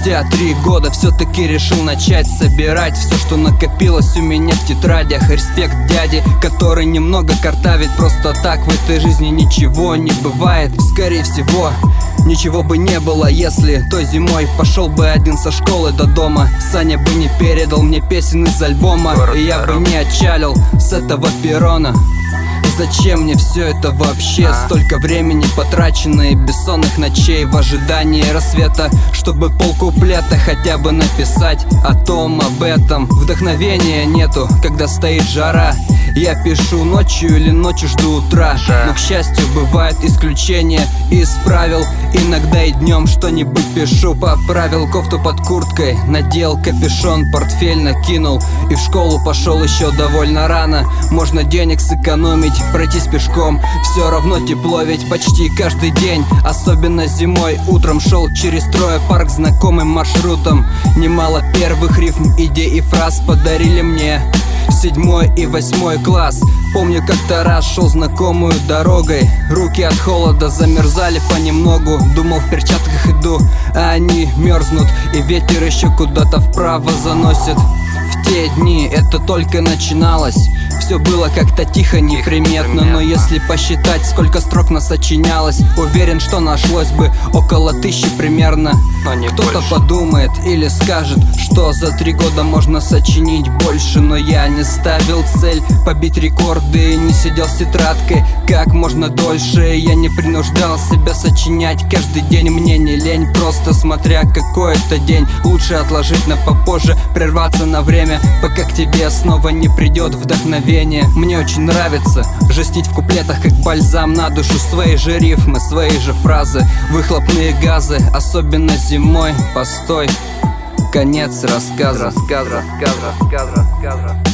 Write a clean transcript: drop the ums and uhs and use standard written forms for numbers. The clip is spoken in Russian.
Спустя 3 года все-таки решил начать собирать все, что накопилось у меня в тетрадях. Респект дяде, который немного картавит. Просто так в этой жизни ничего не бывает. Скорее всего, ничего бы не было, если той зимой пошел бы один со школы до дома. Саня бы не передал мне песен из альбома, и я бы не отчалил с этого перрона. Зачем мне все это вообще? Столько времени потрачено и бессонных ночей в ожидании рассвета, чтобы полкуплета хотя бы написать о том, об этом. Вдохновения нету, когда стоит жара. Я пишу ночью или ночью жду утра. Но, к счастью, бывают исключения из правил. Иногда и днем что-нибудь пишу. Поправил кофту под курткой, надел капюшон, портфель накинул и в школу пошел еще довольно рано. Можно денег сэкономить, пройтись пешком. Все равно тепло, ведь почти каждый день. Особенно зимой, утром шел через Троя парк знакомым маршрутом. Немало первых рифм, идей и фраз подарили мне 7 и 8 класс. Помню, как-то раз шел знакомую дорогой. Руки от холода замерзали понемногу. Думал, в перчатках иду, а они мерзнут, и ветер еще куда-то вправо заносит. В те дни это только начиналось. Все было как-то тихо, неприметно. Но если посчитать, сколько строк насочинялось, уверен, что нашлось бы около 1000 примерно. Кто-то подумает или скажет, что за 3 года можно сочинить больше. Но я не ставил цель побить рекорды, не сидел с тетрадкой как можно дольше. Я не принуждал себя сочинять каждый день. Мне не лень, просто смотря какой-то день. Лучше отложить на попозже, прерваться на время, пока к тебе снова не придет вдохновение. Мне очень нравится жестить в куплетах, как бальзам на душу. Свои же рифмы, свои же фразы, выхлопные газы, особенно зимой. Постой, конец рассказа.